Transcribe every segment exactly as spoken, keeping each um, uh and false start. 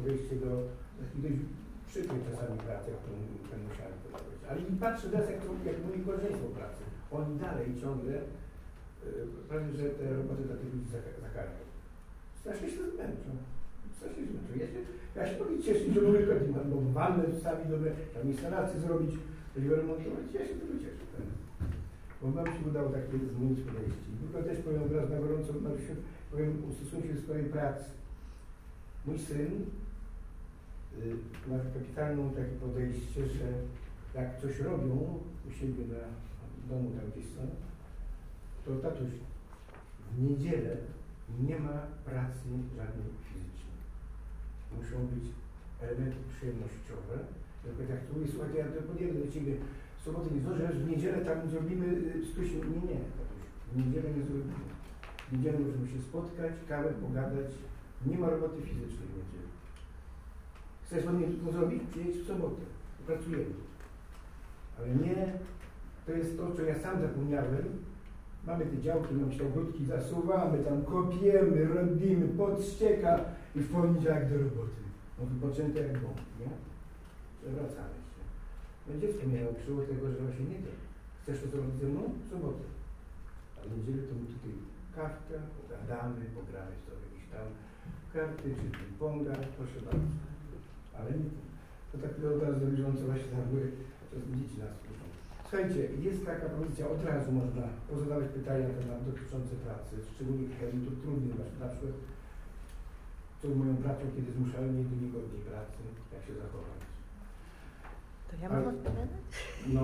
podejście do takiej dość przykrej czasami pracy, którą musiałem podać. Ale i patrzę teraz, jak, to, jak moje koleżeństwo pracy. Oni dalej ciągle, yy, prawie że te roboty dla tych ludzi zakarają. Strasznie się zmęczą. Strasznie się zmęczą. Ja się, ja się mogę cieszyć, że mogę chodzić, mam wannę wstawić, dobre, tam instalacje zrobić, coś remontować. Ja się tego cieszę. Tak? Bo nam się udało tak zmienić podejście. I tylko też powiem teraz na gorąco, na powiem, ustosunkuję się do swojej pracy. Mój syn y, ma kapitalną takie podejście, że jak coś robią u siebie na w domu tam gdzieś są, to tatuś, w niedzielę nie ma pracy żadnej fizycznej. Muszą być elementy przyjemnościowe. Na przykład jak tu jest, słuchajcie, ja to podjadę do ciebie w sobotę nie zdążę, że w niedzielę tam zrobimy stusiu. Nie, nie, tatuś, w niedzielę nie zrobimy. W niedzielę możemy się spotkać, kawę, pogadać. Nie ma roboty fizycznej w niedzielę. Chcesz pan mnie to zrobić? Przyjedź w sobotę. Pracujemy. Ale nie, to jest to, co ja sam zapomniałem. Mamy te działki, mamy się ogródki, zasuwamy, tam kopiemy, robimy, podścieka i w poniedziałek do roboty. No wypoczęte jak bomb, nie? Wracamy się. No dziecko miało przyłóż tego, że właśnie nie to. Chcesz to zrobić ze mną? W sobotę. A w niedzielę to my tutaj kawkę, pogadamy, pogramy sobie jakieś tam karty, czy ping-ponga, proszę bardzo. Ale nie, to tak od razu do bieżąco właśnie tam były, to dzieci nas uczą. Słuchajcie, jest taka propozycja, od razu można pozadawać pytania na temat dotyczące pracy, szczególnie chemii, to trudniej na przykład, co moją pracą, kiedy zmuszałem mnie do niegodnej pracy, jak się zachować. To ja mam odpowiadać? No,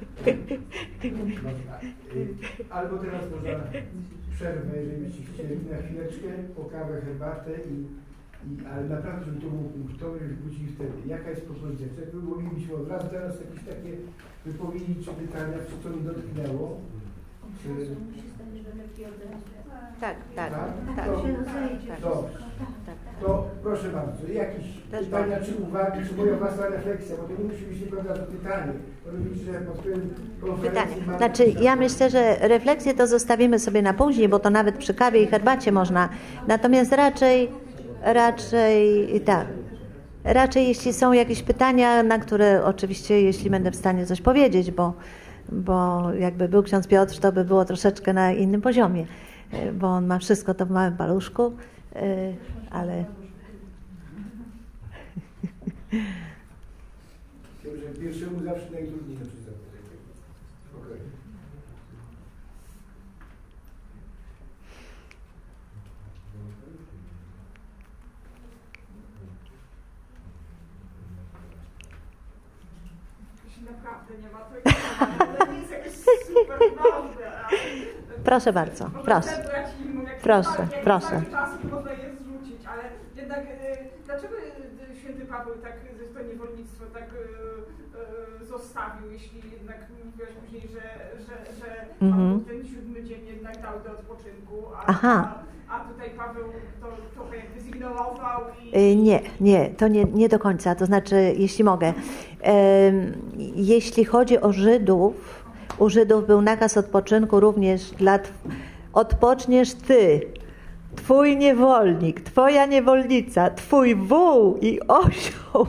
no, albo teraz można przerwę, jeżeli byście chcieli na chwileczkę, po kawę, herbatę i, i ale naprawdę, żeby to było punktowe, żeby wrócili wtedy. Jaka jest propozycja? Czy moglibyśmy od razu teraz jakieś takie wypowiedzi czy pytania, czy co mi dotknęło? Czy... Tak, tak, tak. tak. To, tak. To, to proszę bardzo, jakieś Też pytania bardzo. Czy uwagi, czy moja własna refleksja, bo to nie musi być tylko od razu pytanie. Robić, że pod wpływem konferencji pytanie. Znaczy, ja myślę, że refleksję to zostawimy sobie na później, bo to nawet przy kawie i herbacie można. Natomiast raczej, raczej tak. Raczej jeśli są jakieś pytania, na które oczywiście, jeśli będę w stanie coś powiedzieć, bo, bo jakby był ksiądz Piotr, to by było troszeczkę na innym poziomie, bo on ma wszystko to w małym paluszku, ale... Pierwszemu zawsze najtrudniej na przykład. Spokojnie. Jeśli naprawdę nie ma, to nie jest jakieś super ważne. Proszę bardzo, proszę. Proszę, proszę. Czasem można je zrzucić, ale jednak dlaczego święty Paweł tak to niewolnictwo tak e, e, zostawił, jeśli jednak mówiłaś później, że, że, że mm-hmm. ten siódmy dzień jednak dał do odpoczynku, a, a, a tutaj Paweł to trochę jakby zignorował i... Nie, nie, to nie, nie do końca, to znaczy, jeśli mogę, e, jeśli chodzi o Żydów, u Żydów był nakaz odpoczynku również dla... Odpoczniesz ty, twój niewolnik, twoja niewolnica, twój wół i osioł.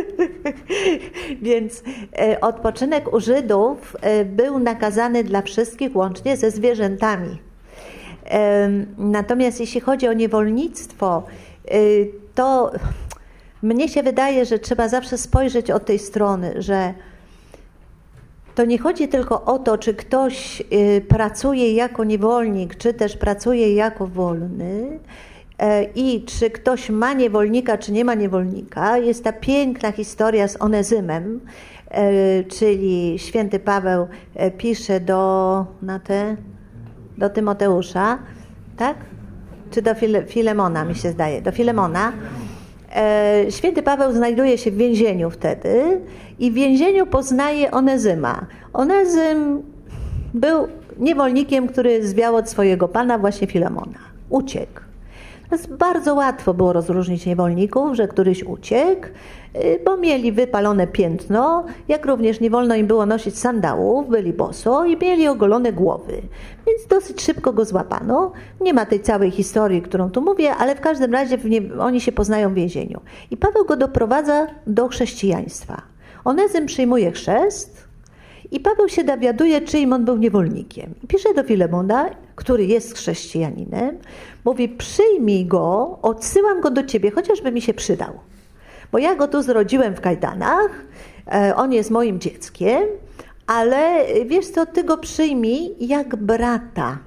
Więc e, odpoczynek u Żydów e, był nakazany dla wszystkich, łącznie ze zwierzętami. E, natomiast jeśli chodzi o niewolnictwo, e, to mnie się wydaje, że trzeba zawsze spojrzeć od tej strony, że to nie chodzi tylko o to, czy ktoś y, pracuje jako niewolnik, czy też pracuje jako wolny y, i czy ktoś ma niewolnika, czy nie ma niewolnika. Jest ta piękna historia z Onezymem, y, czyli święty Paweł y, pisze do, na te, do Tymoteusza, tak? Czy do File, Filemona, mi się zdaje, do Filemona. Święty Paweł znajduje się w więzieniu wtedy i w więzieniu poznaje Onezyma. Onezym był niewolnikiem, który zwiał od swojego pana, właśnie Filemona. Uciekł. Bardzo łatwo było rozróżnić niewolników, że któryś uciekł, bo mieli wypalone piętno, jak również nie wolno im było nosić sandałów, byli boso i mieli ogolone głowy. Więc dosyć szybko go złapano. Nie ma tej całej historii, którą tu mówię, ale w każdym razie w nie, oni się poznają w więzieniu. I Paweł go doprowadza do chrześcijaństwa. Onezym przyjmuje chrzest i Paweł się dowiaduje, czyim on był niewolnikiem. I pisze do Filemona, który jest chrześcijaninem, mówi: przyjmij go, odsyłam go do ciebie, chociażby mi się przydał. Bo ja go tu zrodziłem w kajdanach, on jest moim dzieckiem, ale wiesz co, ty go przyjmij jak brata.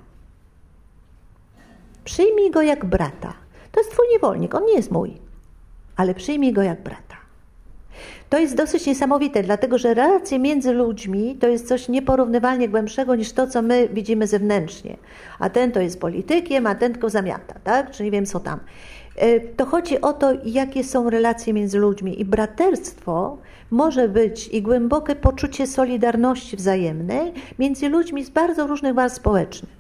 Przyjmij go jak brata. To jest twój niewolnik, on nie jest mój, ale przyjmij go jak brata. To jest dosyć niesamowite, dlatego że relacje między ludźmi to jest coś nieporównywalnie głębszego niż to, co my widzimy zewnętrznie. A ten to jest politykiem, a ten tylko zamiata, tak? Czy nie wiem co tam. To chodzi o to, jakie są relacje między ludźmi i braterstwo może być i głębokie poczucie solidarności wzajemnej między ludźmi z bardzo różnych warstw społecznych.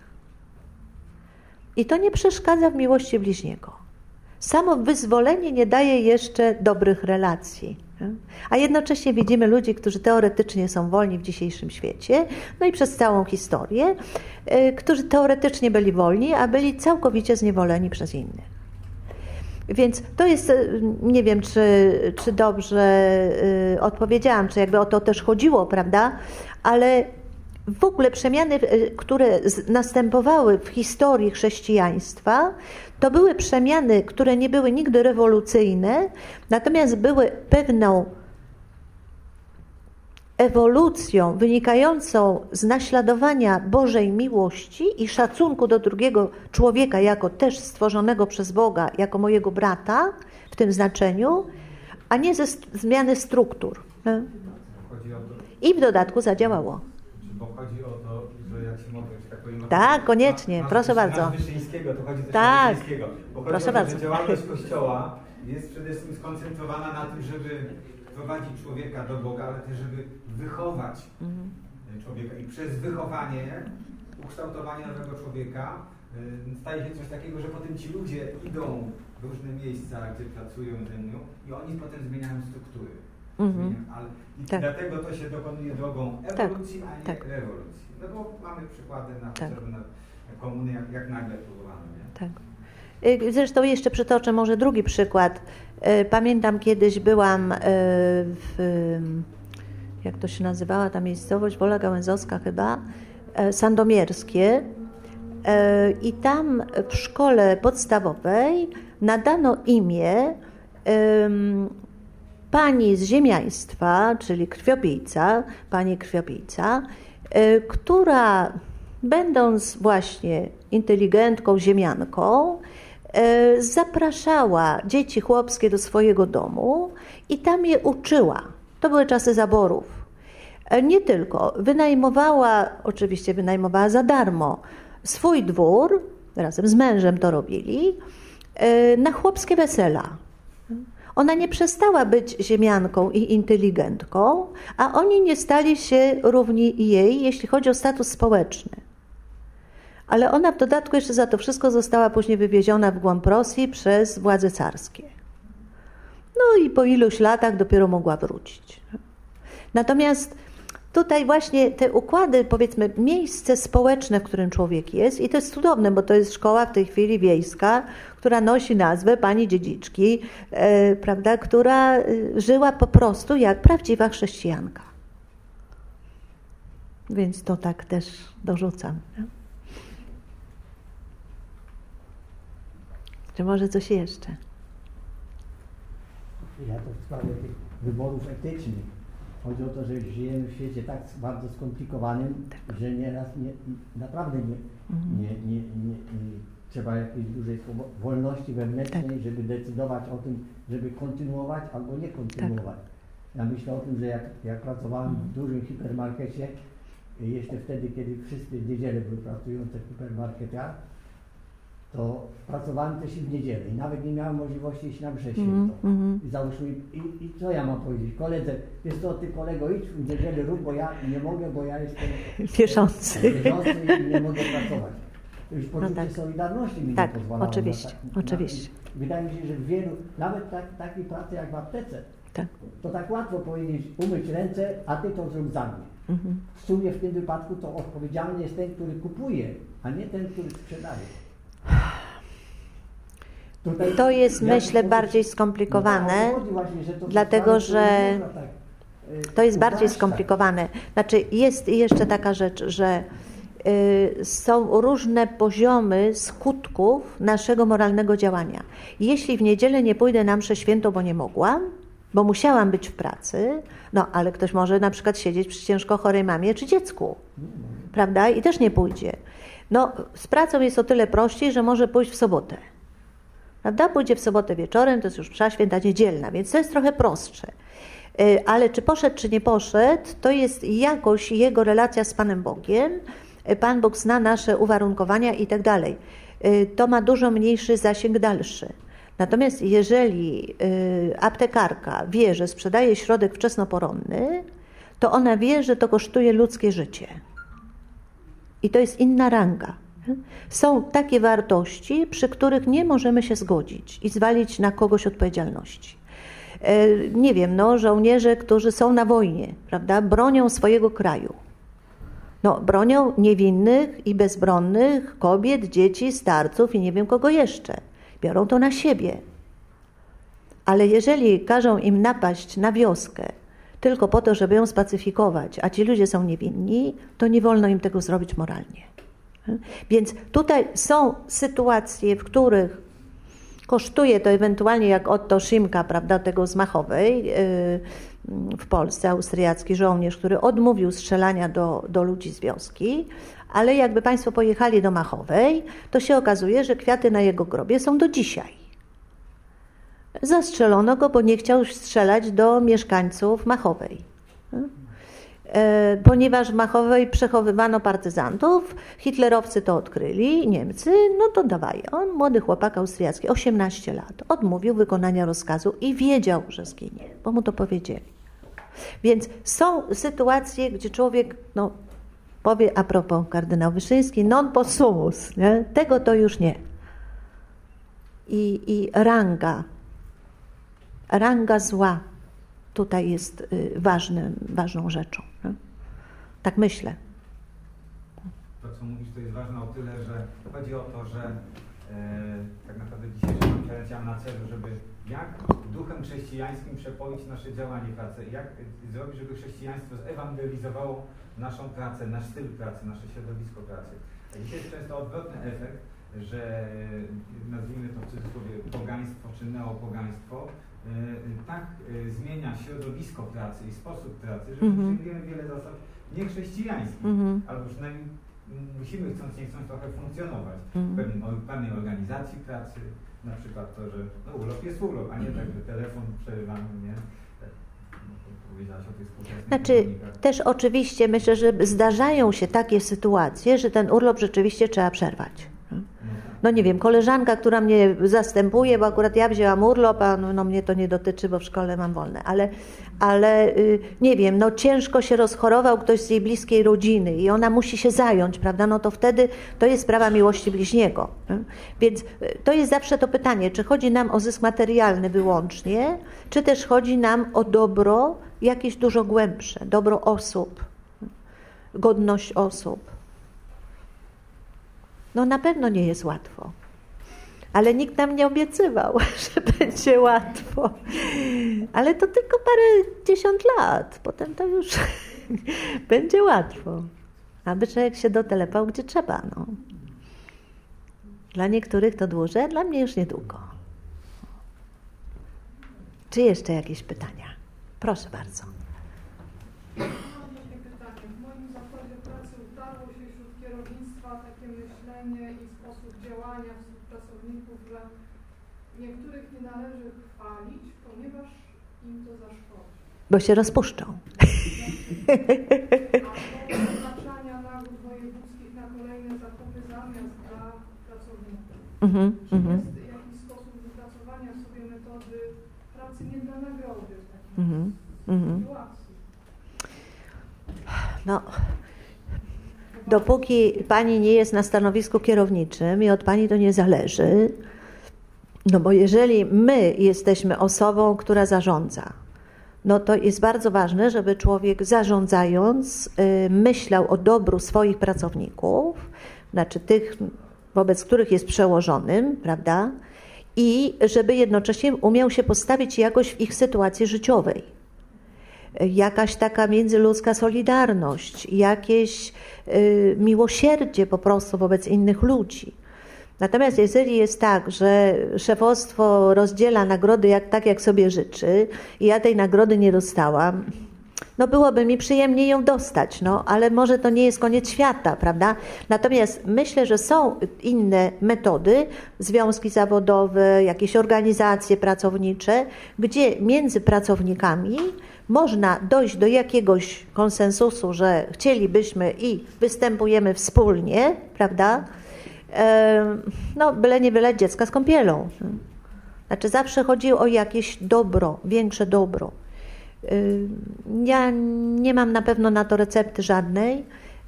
I to nie przeszkadza w miłości bliźniego. Samo wyzwolenie nie daje jeszcze dobrych relacji. A jednocześnie widzimy ludzi, którzy teoretycznie są wolni w dzisiejszym świecie, no i przez całą historię, którzy teoretycznie byli wolni, a byli całkowicie zniewoleni przez innych. Więc to jest, nie wiem, czy, czy dobrze odpowiedziałam, czy jakby o to też chodziło, prawda? Ale w ogóle przemiany, które następowały w historii chrześcijaństwa, to były przemiany, które nie były nigdy rewolucyjne, natomiast były pewną ewolucją wynikającą z naśladowania Bożej miłości i szacunku do drugiego człowieka jako też stworzonego przez Boga, jako mojego brata w tym znaczeniu, a nie ze zmiany struktur. I w dodatku zadziałało. Bo chodzi o to, że jak się mogę, tak powiem... Tak, koniecznie, na, proszę na, bardzo. Na Wyszyńskiego, to chodzi też tak. o Wyszyńskiego. Bo chodzi proszę o to, bardzo. że działalność Kościoła jest przede wszystkim skoncentrowana na tym, żeby prowadzić człowieka do Boga, ale też żeby wychować mhm. człowieka. I przez wychowanie, ukształtowanie nowego człowieka staje się coś takiego, że potem ci ludzie idą w różne miejsca, gdzie pracują ze mną i oni potem zmieniają struktury. Mhm. Ale i tak. Dlatego to się dokonuje drogą ewolucji, tak. a nie tak. rewolucji. No bo mamy przykłady na, tak. na komuny, jak, jak nagle próbowano. Nie? Tak. Zresztą jeszcze przytoczę może drugi przykład. Pamiętam, kiedyś byłam w, jak to się nazywała ta miejscowość, Wola Gałęzowska chyba, Sandomierskie, i tam w szkole podstawowej nadano imię pani z ziemiaństwa, czyli krwiopijca, pani krwiopijca, która będąc właśnie inteligentką, ziemianką, zapraszała dzieci chłopskie do swojego domu i tam je uczyła. To były czasy zaborów. Nie tylko. Wynajmowała, oczywiście wynajmowała za darmo, swój dwór, razem z mężem to robili, na chłopskie wesela. Ona nie przestała być ziemianką i inteligentką, a oni nie stali się równi jej, jeśli chodzi o status społeczny. Ale ona w dodatku jeszcze za to wszystko została później wywieziona w głąb Rosji przez władze carskie. No i po iluś latach dopiero mogła wrócić. Natomiast tutaj właśnie te układy, powiedzmy, miejsce społeczne, w którym człowiek jest, i to jest cudowne, bo to jest szkoła w tej chwili wiejska, która nosi nazwę pani dziedziczki, e, prawda, która żyła po prostu jak prawdziwa chrześcijanka. Więc to tak też dorzucam. Nie? Czy może coś jeszcze? Ja to w sprawie tych wyborów etycznych. Chodzi o to, że żyjemy w świecie tak bardzo skomplikowanym, tak. że nieraz nie, naprawdę nie, mhm. nie, nie, nie, nie trzeba jakiejś dużej wolności wewnętrznej, tak. żeby decydować o tym, żeby kontynuować albo nie kontynuować. Tak. Ja myślę o tym, że jak, jak pracowałem mhm. w dużym hipermarkecie, jeszcze wtedy, kiedy wszyscy w niedzielę były pracujące w hipermarketach, to pracowałem też i w niedzielę i nawet nie miałem możliwości iść na mszę świętą. Mm, I załóżmy, i, i co ja mam powiedzieć? Koledze, wiesz co, ty kolego, idź w niedzielę rób, bo ja nie mogę, bo ja jestem wierzący i nie mogę pracować. już poczucie tak. solidarności mi Tak, nie pozwalało. oczywiście, na, na, oczywiście. Wydaje mi się, że w wielu, nawet tak, takiej pracy jak w aptece, Tak. to tak łatwo powiedzieć, umyć ręce, a ty to zrób za mnie. Mhm. W sumie w tym wypadku to odpowiedzialny jest ten, który kupuje, a nie ten, który sprzedaje. Tutaj To jest, myślę, sposób- bardziej skomplikowane, no tak, o to chodzi właśnie, że to są dlatego, sprawy, które że nie można tak, y, to jest bardziej upraszczać. skomplikowane. Znaczy, jest jeszcze taka rzecz, że y, są różne poziomy skutków naszego moralnego działania. Jeśli w niedzielę nie pójdę na mszę świętą, bo nie mogłam, bo musiałam być w pracy, no ale ktoś może na przykład siedzieć przy ciężko chorej mamie czy dziecku, prawda? I też nie pójdzie. No, z pracą jest o tyle prościej, że może pójść w sobotę. Prawda? Pójdzie w sobotę wieczorem, to jest już msza święta niedzielna, więc to jest trochę prostsze. Y, Ale czy poszedł, czy nie poszedł, to jest jakoś jego relacja z Panem Bogiem. Y, Pan Bóg zna nasze uwarunkowania i tak dalej. Y, To ma dużo mniejszy zasięg dalszy. Natomiast jeżeli y, aptekarka wie, że sprzedaje środek wczesnoporonny, to ona wie, że to kosztuje ludzkie życie. I to jest inna ranga. Są takie wartości, przy których nie możemy się zgodzić i zwalić na kogoś odpowiedzialności. E, Nie wiem, no, żołnierze, którzy są na wojnie, prawda, bronią swojego kraju. No, bronią niewinnych i bezbronnych kobiet, dzieci, starców i nie wiem kogo jeszcze. Biorą to na siebie. Ale jeżeli każą im napaść na wioskę tylko po to, żeby ją spacyfikować, a ci ludzie są niewinni, to nie wolno im tego zrobić moralnie. Więc tutaj są sytuacje, w których kosztuje to ewentualnie jak Otto Szymka, prawda, tego z Machowej yy, w Polsce, austriacki żołnierz, który odmówił strzelania do, do ludzi z wioski, ale jakby Państwo pojechali do Machowej, to się okazuje, że kwiaty na jego grobie są do dzisiaj. Zastrzelono go, bo nie chciał strzelać do mieszkańców Machowej. Ponieważ w Machowej przechowywano partyzantów, hitlerowcy to odkryli, Niemcy, no to dawaj. On, młody chłopak austriacki, osiemnaście lat, odmówił wykonania rozkazu i wiedział, że zginie, bo mu to powiedzieli. Więc są sytuacje, gdzie człowiek, no powie a propos kardynał Wyszyński, non possumus, nie? Tego to już nie. I, i ranga, ranga zła tutaj jest y, ważnym, ważną rzeczą. Nie? Tak myślę. To, co mówisz, to jest ważne o tyle, że chodzi o to, że e, tak naprawdę dzisiejsza konferencja ma na celu, żeby jak duchem chrześcijańskim przepoić nasze działanie pracy, jak zrobić, żeby chrześcijaństwo zewangelizowało naszą pracę, nasz styl pracy, nasze środowisko pracy. A dzisiaj jest często odwrotny efekt, że nazwijmy to w cudzysłowie pogaństwo czy neopogaństwo, tak zmienia środowisko pracy i sposób pracy, że Mm-hmm. przyjmujemy wiele zasad niechrześcijańskich, Mm-hmm. albo przynajmniej musimy chcąc nie chcąc trochę funkcjonować Mm-hmm. w pewnej, pewnej organizacji pracy, na przykład to, że no, urlop jest urlop, a nie tak, że telefon przerywamy, nie? Powiedziałaś o tych współczesnych Znaczy, technikach. też oczywiście myślę, że zdarzają się takie sytuacje, że ten urlop rzeczywiście trzeba przerwać. No nie wiem, koleżanka, która mnie zastępuje, bo akurat ja wzięłam urlop, a no, no mnie to nie dotyczy, bo w szkole mam wolne, ale, ale y, nie wiem, no ciężko się rozchorował ktoś z jej bliskiej rodziny i ona musi się zająć, prawda, no to wtedy to jest sprawa miłości bliźniego. Y? Więc y, to jest zawsze to pytanie, czy chodzi nam o zysk materialny wyłącznie, czy też chodzi nam o dobro jakieś dużo głębsze, dobro osób, godność osób. No na pewno nie jest łatwo, ale nikt nam nie obiecywał, że będzie łatwo. Ale to tylko parę dziesiąt lat, potem to już będzie łatwo. Aby człowiek się dotelepał gdzie trzeba. No. Dla niektórych to dłużej, a dla mnie już niedługo. Czy jeszcze jakieś pytania? Proszę bardzo. W moim zakładzie pracy utarło się wśród kierownictwa takie myślenie i sposób działania wśród pracowników, że niektórych nie należy chwalić, ponieważ im to zaszkodzi. Bo się rozpuszczą. Albo wyznaczania nagród wojewódzkich na kolejne zakupy zamiast dla pracowników. Mhm, Czy mhm. jest jakiś sposób wypracowania sobie metody pracy nie dla nagrody w takiej Mhm, mhm. sytuacji? No, dopóki pani nie jest na stanowisku kierowniczym i od pani to nie zależy, no bo jeżeli my jesteśmy osobą, która zarządza, no to jest bardzo ważne, żeby człowiek zarządzając y, myślał o dobru swoich pracowników, znaczy tych, wobec których jest przełożonym, prawda? I żeby jednocześnie umiał się postawić jakoś w ich sytuacji życiowej. Jakaś taka międzyludzka solidarność, jakieś y, miłosierdzie po prostu wobec innych ludzi. Natomiast jeżeli jest tak, że szefostwo rozdziela nagrody jak, tak, jak sobie życzy i ja tej nagrody nie dostałam, no byłoby mi przyjemnie ją dostać, no, ale może to nie jest koniec świata, prawda? Natomiast myślę, że są inne metody, związki zawodowe, jakieś organizacje pracownicze, gdzie między pracownikami można dojść do jakiegoś konsensusu, że chcielibyśmy i występujemy wspólnie, prawda? No, byle nie wylać dziecka z kąpielą. Znaczy zawsze chodzi o jakieś dobro, większe dobro. Ja nie mam na pewno na to recepty żadnej.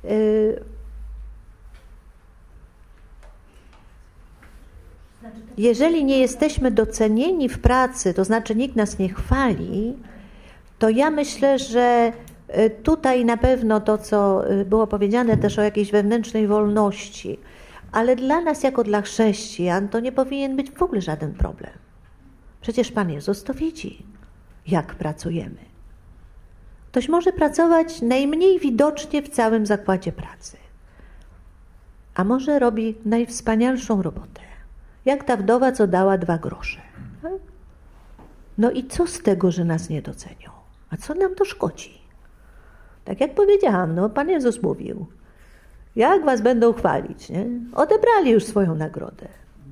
Jeżeli nie jesteśmy docenieni w pracy, to znaczy nikt nas nie chwali, to ja myślę, że tutaj na pewno to, co było powiedziane też o jakiejś wewnętrznej wolności, ale dla nas jako dla chrześcijan to nie powinien być w ogóle żaden problem. Przecież Pan Jezus to widzi, jak pracujemy. Ktoś może pracować najmniej widocznie w całym zakładzie pracy, a może robi najwspanialszą robotę, jak ta wdowa, co dała dwa grosze. No i co z tego, że nas nie docenią? A co nam to szkodzi? Tak jak powiedziałam, no Pan Jezus mówił, jak was będą chwalić, nie? Odebrali już swoją nagrodę.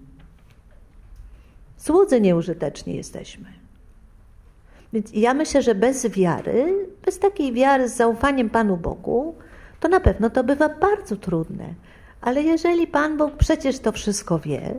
Słudzy nieużyteczni jesteśmy. Więc ja myślę, że bez wiary, bez takiej wiary z zaufaniem Panu Bogu, to na pewno to bywa bardzo trudne. Ale jeżeli Pan Bóg przecież to wszystko wie,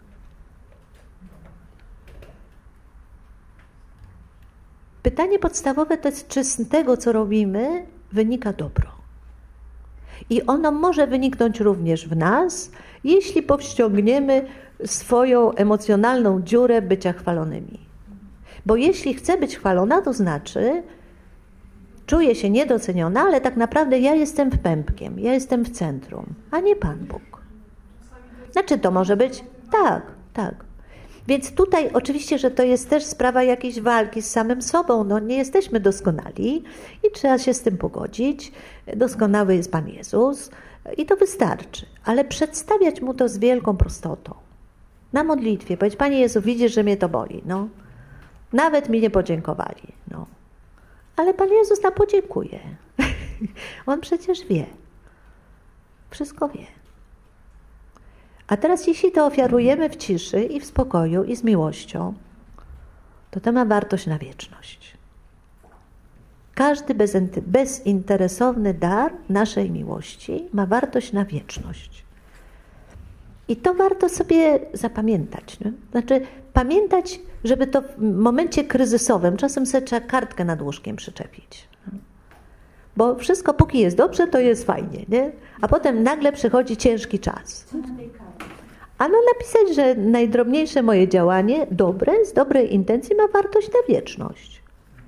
pytanie podstawowe to jest, czy z tego, co robimy, wynika dobro. I ono może wyniknąć również w nas, jeśli powściągniemy swoją emocjonalną dziurę bycia chwalonymi. Bo jeśli chcę być chwalona, to znaczy czuję się niedoceniona, ale tak naprawdę ja jestem wpępkiem, ja jestem w centrum, a nie Pan Bóg. Znaczy to może być tak, tak. Więc tutaj oczywiście, że to jest też sprawa jakiejś walki z samym sobą. No nie jesteśmy doskonali i trzeba się z tym pogodzić. Doskonały jest Pan Jezus i to wystarczy. Ale przedstawiać Mu to z wielką prostotą. Na modlitwie. Powiedz, Panie Jezu, widzisz, że mnie to boli. No. Nawet mi nie podziękowali. No. Ale Pan Jezus nam podziękuje. On przecież wie. Wszystko wie. A teraz jeśli to ofiarujemy w ciszy i w spokoju i z miłością, to to ma wartość na wieczność. Każdy bezinteresowny dar naszej miłości ma wartość na wieczność. I to warto sobie zapamiętać. Nie? Znaczy pamiętać, żeby to w momencie kryzysowym, czasem sobie trzeba kartkę nad łóżkiem przyczepić. Bo wszystko póki jest dobrze, to jest fajnie, nie? A potem nagle przychodzi ciężki czas. Ano napisać, że najdrobniejsze moje działanie, dobre, z dobrej intencji ma wartość na wieczność.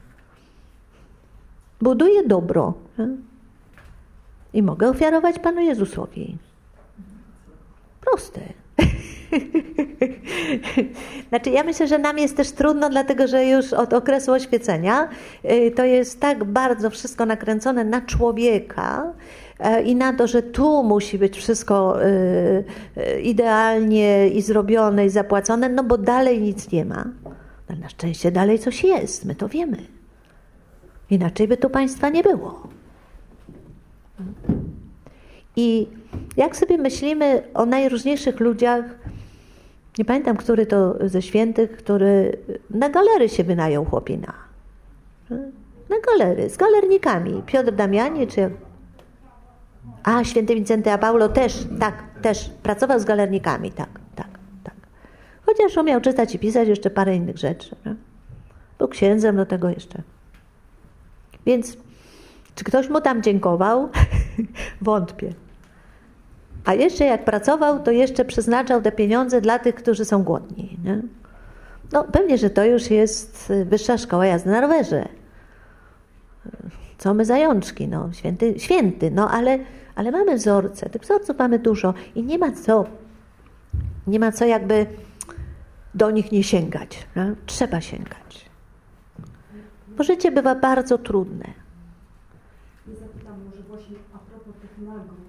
Buduję dobro. Nie? I mogę ofiarować Panu Jezusowi. Proste. Znaczy ja myślę, że nam jest też trudno, dlatego że już od okresu oświecenia to jest tak bardzo wszystko nakręcone na człowieka i na to, że tu musi być wszystko idealnie i zrobione i zapłacone, no bo dalej nic nie ma. Ale na szczęście dalej coś jest, my to wiemy. Inaczej by tu państwa nie było. I jak sobie myślimy o najróżniejszych ludziach, nie pamiętam, który to ze świętych, który na galery się wynajął chłopina. Na galery, z galernikami. Piotr Damianie, czy... A, święty Wincenty a Paulo też, tak, też pracował z galernikami, tak, tak, tak. Chociaż umiał czytać i pisać jeszcze parę innych rzeczy. No. Był księdzem do tego jeszcze. Więc czy ktoś mu tam dziękował? Wątpię. A jeszcze jak pracował, to jeszcze przeznaczał te pieniądze dla tych, którzy są głodni. Nie? No pewnie, że to już jest wyższa szkoła jazdy na rowerze. Co my zajączki, no, święty, święty, no ale, ale mamy wzorce, tych wzorców mamy dużo i nie ma co, nie ma co jakby do nich nie sięgać, no? Trzeba sięgać. Bo życie bywa bardzo trudne. Ja zapytam może właśnie a propos tych nagród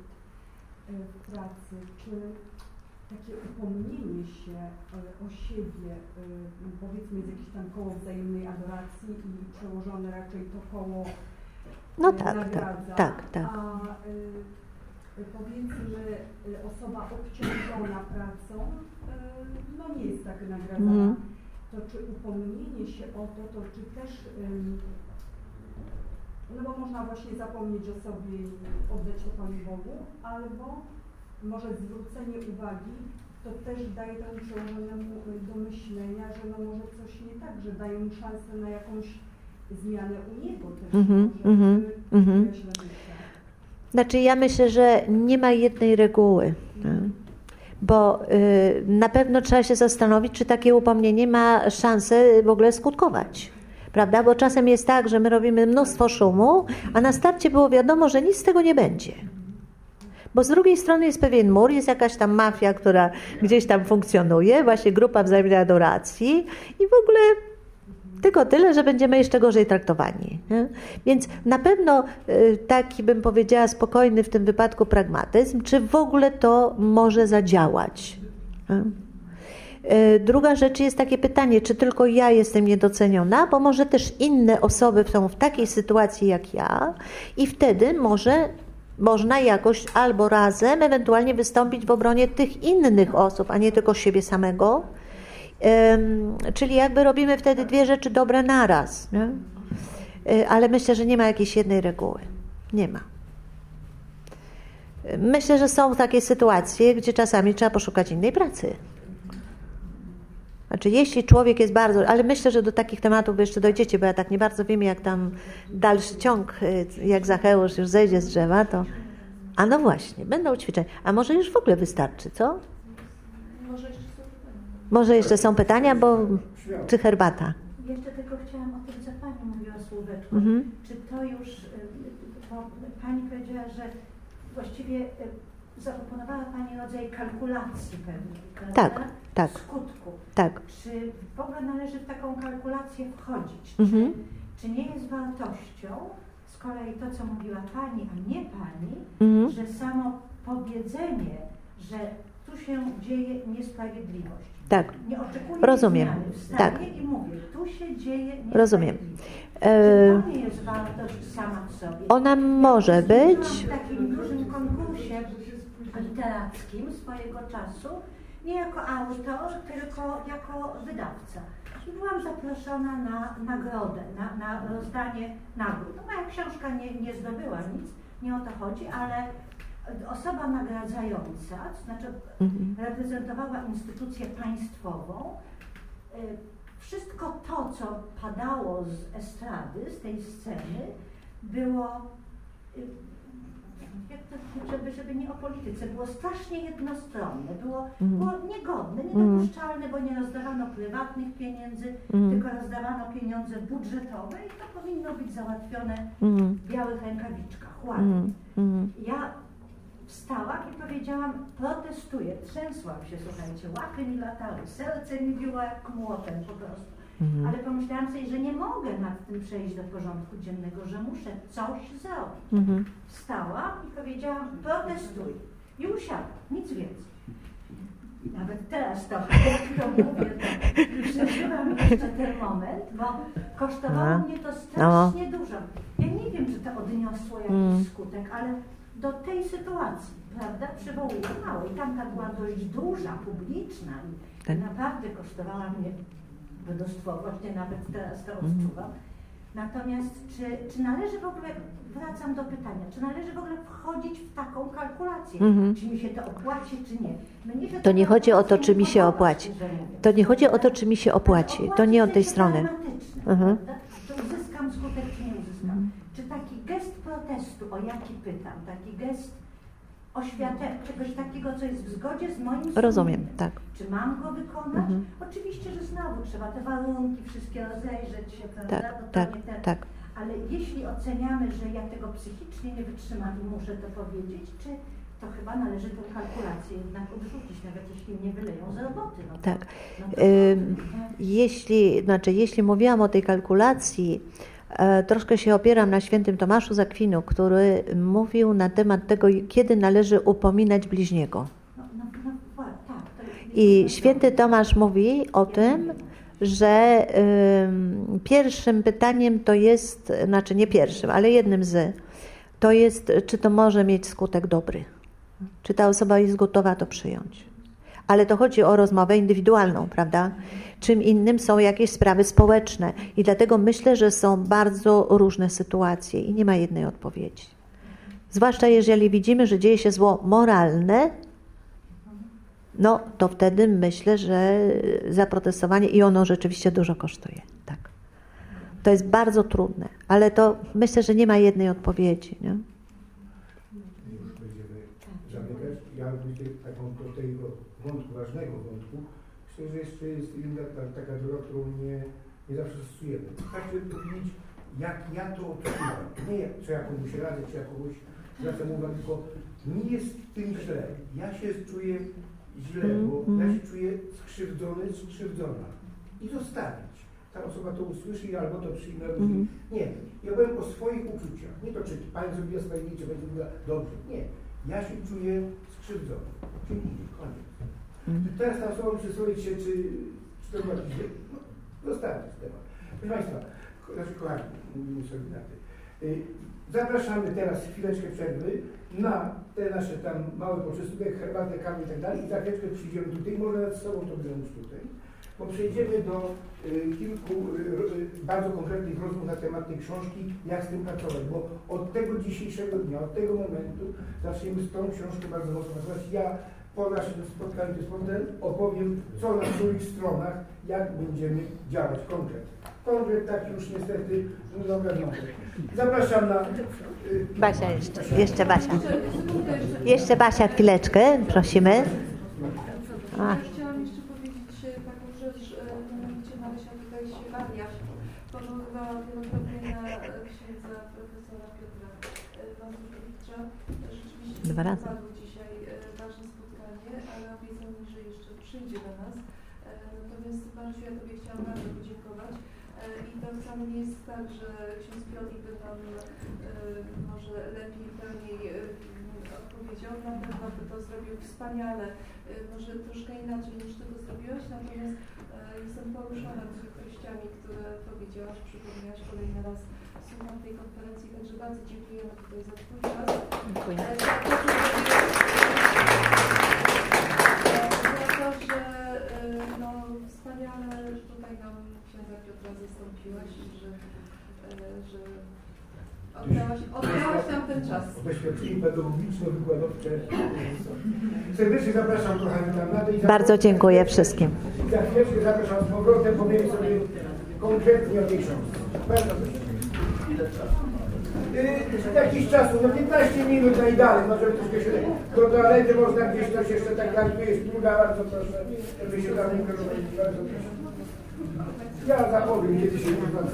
w pracy, czy takie upomnienie się o siebie, powiedzmy jest jakieś tam koło wzajemnej adoracji i przełożone raczej to koło No tak, nagradza, tak, tak, tak. A y, powiedzmy osoba obciążona pracą no nie jest tak nagradzana. Mm. To czy upomnienie się o to, to czy też ym, no bo można właśnie zapomnieć o sobie i oddać to Panu Bogu, albo może zwrócenie uwagi to też daje temu przełożonemu do myślenia, że no może coś nie tak, że daje mu szansę na jakąś zmianę u niego też. Mm-hmm, może, mm-hmm, czy, mm-hmm. ja Znaczy ja myślę, że nie ma jednej reguły, mm. bo y, na pewno trzeba się zastanowić, czy takie upomnienie ma szansę w ogóle skutkować. Prawda? Bo czasem jest tak, że my robimy mnóstwo szumu, a na starcie było wiadomo, że nic z tego nie będzie. Bo z drugiej strony jest pewien mur, jest jakaś tam mafia, która gdzieś tam funkcjonuje, właśnie grupa wzajemnej adoracji i w ogóle tylko tyle, że będziemy jeszcze gorzej traktowani. Nie? Więc na pewno taki, bym powiedziała, spokojny w tym wypadku pragmatyzm, czy w ogóle to może zadziałać. Nie? Druga rzecz jest takie pytanie, czy tylko ja jestem niedoceniona, bo może też inne osoby są w takiej sytuacji jak ja i wtedy może można jakoś albo razem ewentualnie wystąpić w obronie tych innych osób, a nie tylko siebie samego. Um, czyli jakby robimy wtedy dwie rzeczy dobre naraz. Nie? Ale myślę, że nie ma jakiejś jednej reguły. Nie ma. Myślę, że są takie sytuacje, gdzie czasami trzeba poszukać innej pracy. Znaczy, jeśli człowiek jest bardzo... Ale myślę, że do takich tematów jeszcze dojdziecie, bo ja tak nie bardzo wiem, jak tam dalszy ciąg, jak Zacheusz już zejdzie z drzewa, to... A no właśnie, będą ćwiczenia. A może już w ogóle wystarczy, co? Może jeszcze są pytania. Może jeszcze są pytania, bo... Czy herbata? Jeszcze tylko chciałam o tym, co Pani mówiła słóweczku. Mhm. Czy to już... Bo Pani powiedziała, że właściwie zaproponowała Pani rodzaj kalkulacji pewnej, tak, tak. skutku. Tak. Czy w ogóle należy w taką kalkulację wchodzić? Mhm. Czy, czy nie jest wartością z kolei to, co mówiła Pani, a nie Pani, mhm. że samo powiedzenie, że tu się dzieje niesprawiedliwość. Tak. Nie oczekuję Rozumiem. zmiany. Wstaję Tak. i mówię, tu się dzieje niesprawiedliwość. Rozumiem. Czy to nie jest wartość sama w sobie? Ona może być... W takim dużym konkursie literackim swojego czasu, nie jako autor, tylko jako wydawca. I byłam zaproszona na nagrodę, na, na rozdanie nagród. No, moja książka nie, nie zdobyła nic, nie o to chodzi, ale osoba nagradzająca, to znaczy mhm. reprezentowała instytucję państwową. Wszystko to, co padało z estrady, z tej sceny, było, żeby, żeby nie o polityce, było strasznie jednostronne, było, mm. było niegodne, niedopuszczalne, bo nie rozdawano prywatnych pieniędzy, mm. tylko rozdawano pieniądze budżetowe i to powinno być załatwione mm. w białych rękawiczkach, ładnie. Mm. Ja wstałam i powiedziałam, protestuję, trzęsłam się, słuchajcie, łapy mi latały, serce mi biło jak młotem po prostu. Mhm. Ale pomyślałam sobie, że nie mogę nad tym przejść do porządku dziennego, że muszę coś zrobić. Mhm. Wstałam i powiedziałam, protestuję. I usiadłam, nic więcej. Nawet teraz to, jak to mówię, to przeżywam jeszcze ten moment, bo kosztowało no. mnie to strasznie no. dużo. Ja nie wiem, czy to odniosło jakiś mm. skutek, ale do tej sytuacji, prawda, przywołuję mało. I tamta była dość duża, publiczna i tak. naprawdę kosztowała mnie mnóstwo, właśnie nawet teraz to odczuwam. Natomiast czy, czy należy w ogóle, wracam do pytania, czy należy w ogóle wchodzić w taką kalkulację, mm-hmm. czy mi się to opłaci, czy nie? Mnie to nie chodzi o to, czy mi się opłaci. To nie chodzi o to, czy mi się opłaci. To nie od tej strony. Mhm. Czy uzyskam skutek, czy nie uzyskam. Mhm. Czy taki gest protestu, o jaki pytam, taki gest oświatę czegoś takiego, co jest w zgodzie z moim Rozumiem, sumieniem. tak. Czy mam go wykonać? Mhm. Oczywiście, że znowu trzeba te warunki wszystkie rozejrzeć się, prawda? Tak, Bo to tak, nie ten. tak. Ale jeśli oceniamy, że ja tego psychicznie nie wytrzymam i muszę to powiedzieć, czy to chyba należy tę kalkulację jednak odrzucić, nawet jeśli mnie wyleją z roboty. No to, Tak. no to, Ym, jeśli, znaczy, jeśli mówiłam o tej kalkulacji, e, troszkę się opieram na świętym Tomaszu z Akwinu, który mówił na temat tego, kiedy należy upominać bliźniego. no, no, no, tak, to I święty Tomasz mówi o tym, że ym, pierwszym pytaniem to jest, znaczy nie pierwszym, ale jednym z, to jest, czy to może mieć skutek dobry. Czy ta osoba jest gotowa to przyjąć. Ale to chodzi o rozmowę indywidualną, prawda? Czym innym są jakieś sprawy społeczne. I dlatego myślę, że są bardzo różne sytuacje i nie ma jednej odpowiedzi. Zwłaszcza jeżeli widzimy, że dzieje się zło moralne, no to wtedy myślę, że zaprotestowanie i ono rzeczywiście dużo kosztuje. Tak. To jest bardzo trudne, ale to myślę, że nie ma jednej odpowiedzi. Nie? Już będziemy zamykać. Ja myślę, taką do tego wątku, ważnego wątku, myślę, że jeszcze jest inna taka droga, którą nie, nie zawsze stosujemy. Tak, żeby powiedzieć, jak ja to odczuwam. Nie, czy ja komuś radzę, czy ja komuś zwracam uwagę, tylko mi jest w tym źle. Ja się czuję źle, bo ja się czuję skrzywdzony, skrzywdzona. I zostawić. Ta osoba to usłyszy albo to przyjmie. Mm. Nie, ja powiem o swoich uczuciach. Nie to, czy pani zrobiła sprawiedliwie, czy będzie mówiła dobrze. Nie. Ja się czuję skrzywdzony. Czyli koniec. Mm. Teraz ta osoba musi zastanowić się, czy, czy to ma jakiś no, zostawić temat. Proszę Państwa, znaczy kochani, mówimy sobie na tym. Zapraszamy teraz chwileczkę przerwy na te nasze tam małe poczęstunek, herbatę, kawę i tak dalej i za chwileczkę przyjdziemy tutaj, może nad sobą to będę już tutaj, bo przejdziemy do y, kilku y, bardzo konkretnych rozmów na temat tej książki, jak z tym pracować, bo od tego dzisiejszego dnia, od tego momentu zaczniemy z tą książką bardzo mocno pracować. Ja po naszym spotkaniu z Potem opowiem, co na których stronach, jak będziemy działać konkretnie. Konkret tak już niestety no wiadomo. Zapraszam na... Y, Basia jeszcze, jeszcze Basia. Jeszcze Basia, chwileczkę, prosimy. A. Chciałam jeszcze powiedzieć taką rzecz, mianowicie Marysia tutaj się Maria powoływała wielokrotnie na księdza profesora Piotra Wątkiewicza. Rzeczywiście Dwa razy. padło dzisiaj ważne spotkanie, ale obiecał mi, że jeszcze przyjdzie do nas. Natomiast Marysiu, ja Tobie chciałam bardzo podziękować. I to wcale nie jest tak, że ksiądz Piotr by nam e, może lepiej, pełniej e, odpowiedział. Na pewno by to zrobił wspaniale, e, może troszkę inaczej niż Ty to zrobiłeś, natomiast e, jestem poruszona tymi treściami, które powiedziałaś, przypomniałaś kolejny raz. Słucham tej konferencji, także bardzo dziękujemy tutaj za Twój czas. Dziękuję. E, za to, że e, no, wspaniale tutaj nam księdza Piotra zastąpiłaś i że, że oddałaś, oddałaś nam ten czas. Doświadczenie pedagogiczno-wykładowcze. Serdecznie zapraszam kochani tam na tej... Bardzo dziękuję wszystkim. Za chwileczkę zapraszam z powrotem, powiem sobie konkretnie o tej książce. Bardzo proszę. Yy, jakiś czasu, no piętnaście minut najdalej, może troszkę się do toalety można gdzieś coś jeszcze tak dalej, tu jest druga, bardzo proszę, żeby się tam nie kierować, bardzo proszę. Ja zapowiem, kiedy się